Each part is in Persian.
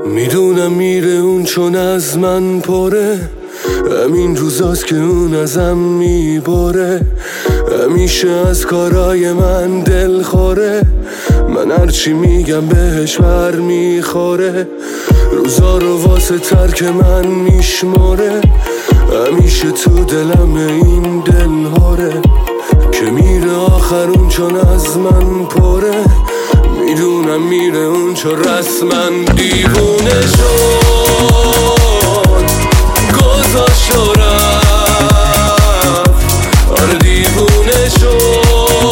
میدونم میره اون چون از من پره، همین روزاست که اون ازم میباره. همیشه از کارای من دل خوره، من هرچی میگم بهش بر میخوره. روزا رو واسه ترک من میشماره، همیشه تو دلم این دل هاره. که میره آخر اون چون از من پره، میدونم میره اون چون رسما دیوونه شد. گذاشت و رفت، آره دیوونه شد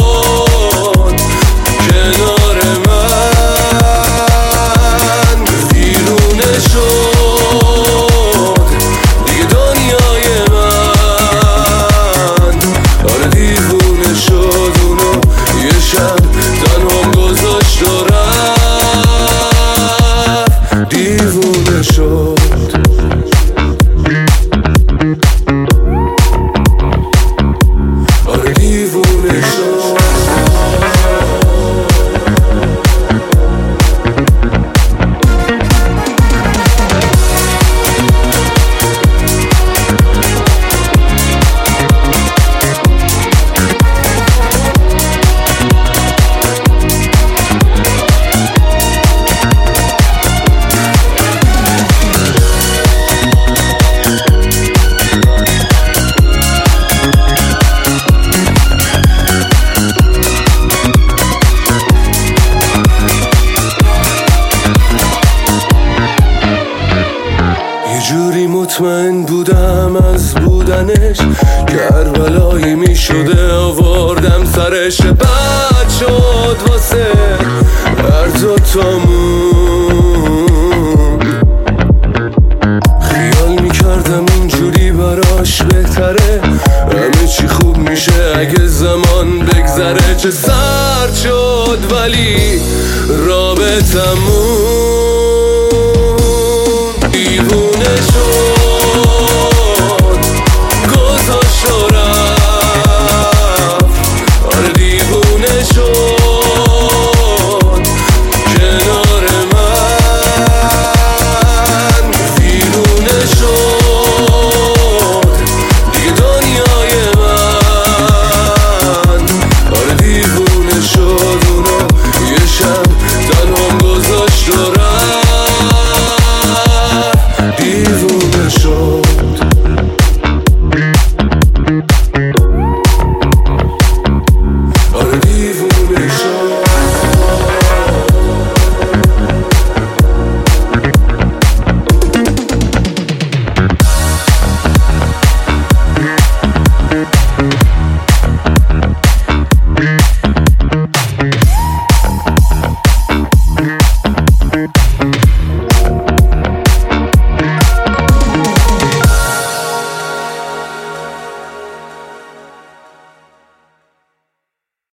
کنار من. دیوونه شد دیگه دنیای من، آره دیوونه شد. اونو یه شب تنها گذاشت و رفت، دیوونه شد. آره دیوونه شد. جوری مطمئن بودم از بودنش، کربلایی می شده آوردم سرش. بد شد واسه هر دوتامون، خیال می کردم اینجوری براش بهتره. همه چی خوب میشه اگه زمان بگذره. چه سرد شد ولی رابطمون